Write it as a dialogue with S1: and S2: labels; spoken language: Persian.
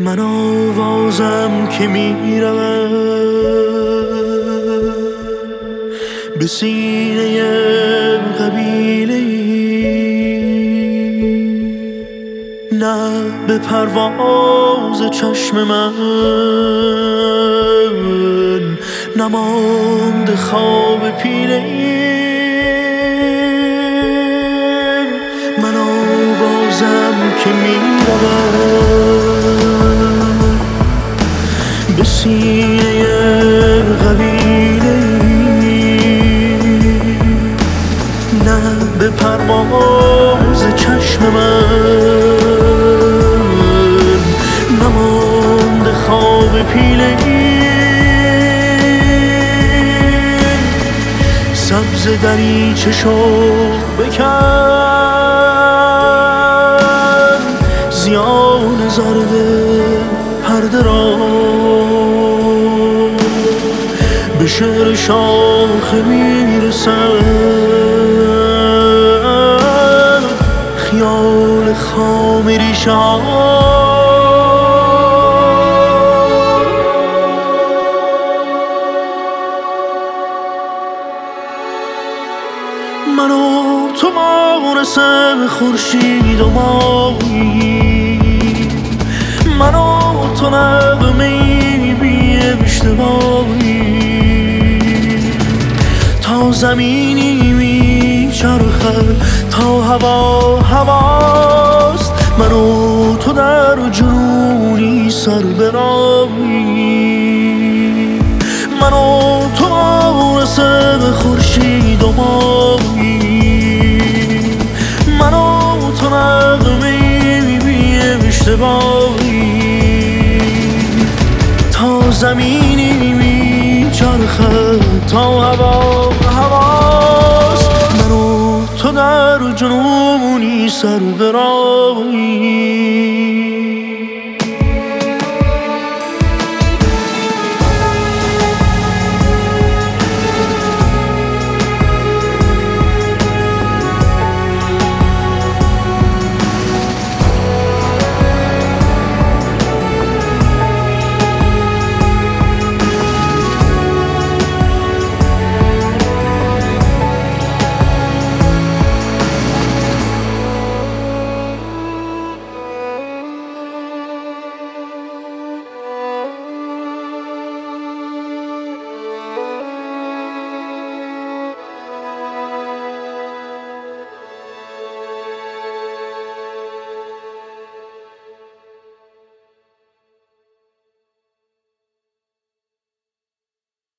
S1: من آوازم که میرم به سینه قبیله نه به پرواز چشم من نماند خواب پیله من آوازم که میرم به سینه قبیله نه به پرواز چشم من نماند خواب پیله سبز دریچه شو بکن زیان زرد پرده را به شعر شاخه میرسد خیال خام ریشه من و تو مانسه خورشید و ماهی من و تو نغمه‌ای بی اشتباهی تا زمینی میچرخد تا هوا هواست من و تو در جنونی سر برایی من و تو مانسه خورشید و ماهی من و تو نغمه‌ای بی اشتباهی تا زمینی میچرخد تا هوا هواست من و تو در جنونی سر برایی